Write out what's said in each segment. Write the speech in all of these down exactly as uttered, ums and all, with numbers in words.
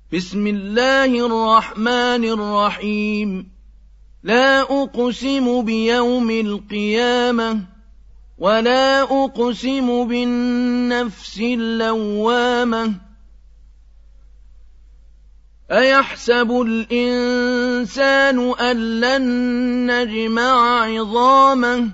بسم الله الرحمن الرحيم لا أقسم بيوم القيامة ولا أقسم بالنفس اللوامة أيحسب الإنسان أن لن نجمع عظامه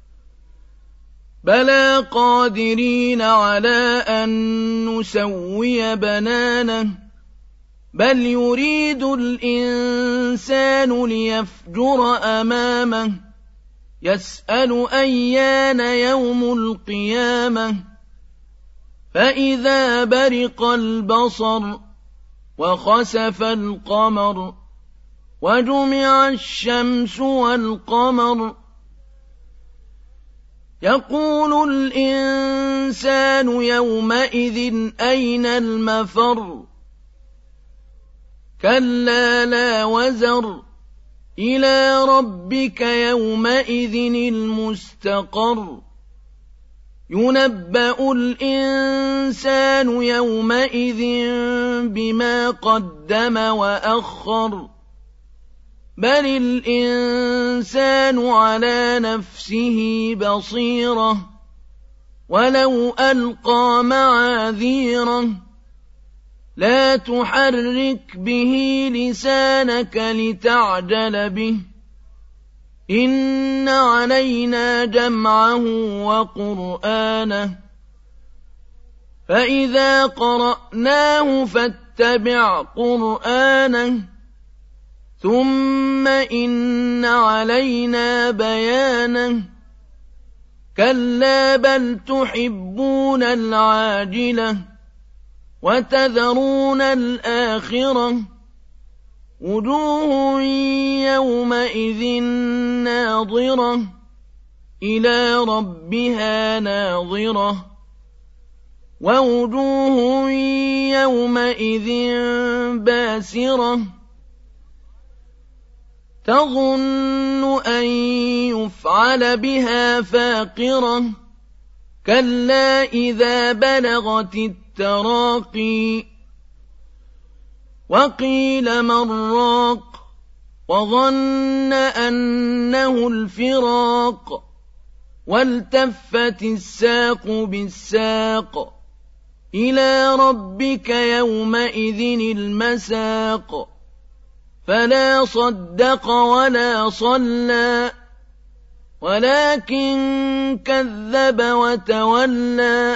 بلى قادرين على أن نسوي بنانه بل يريد الإنسان ليفجر أمامه يسأل أيان يوم القيامة فإذا برق البصر وخسف القمر وجمع الشمس والقمر يقول الإنسان يومئذ أين المفر كلا لا وزر إلى ربك يومئذ المستقر ينبأ الإنسان يومئذ بما قدم وأخر بل الإنسان على نفسه بصيرة ولو ألقى معاذيره لا تحرك به لسانك لتعجل به إن علينا جمعه وقرآنه فإذا قرأناه فاتبع قرآنه ثم إن علينا بيانه كلا بل تحبون العاجلة وتذرون الآخرة وجوه يومئذ ناظرة إلى ربها ناظرة ووجوه يومئذ باسرة تظن أن يفعل بها فاقرة كلا إذا بلغت التراقي وقيل من راق وظن أنه الفراق والتفت الساق بالساق إلى ربك يومئذ المساق فلا صدق ولا صلى ولكن كذب وتولى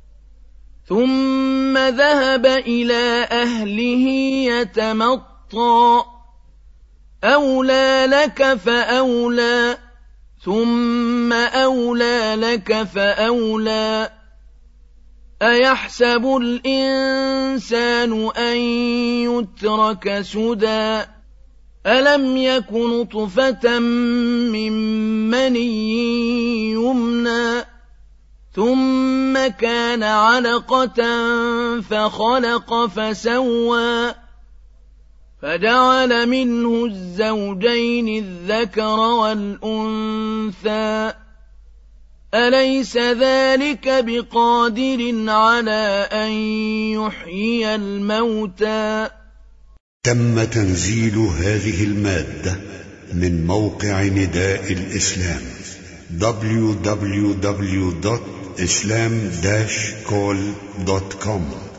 ثم ذهب إلى أهله يتمطى أولى لك فأولى ثم أولى لك فأولى أيحسب الإنسان أن يترك سدى ألم يك نطفة من مني يمنى ثم كان علقة فخلق فسوى فجعل منه الزوجين الذكر والأنثى أليس ذلك بقادر على أن يحيي الموتى. تم تنزيل هذه المادة من موقع نداء الإسلام دبليو دبليو دبليو دوت إسلام داش كول دوت كوم.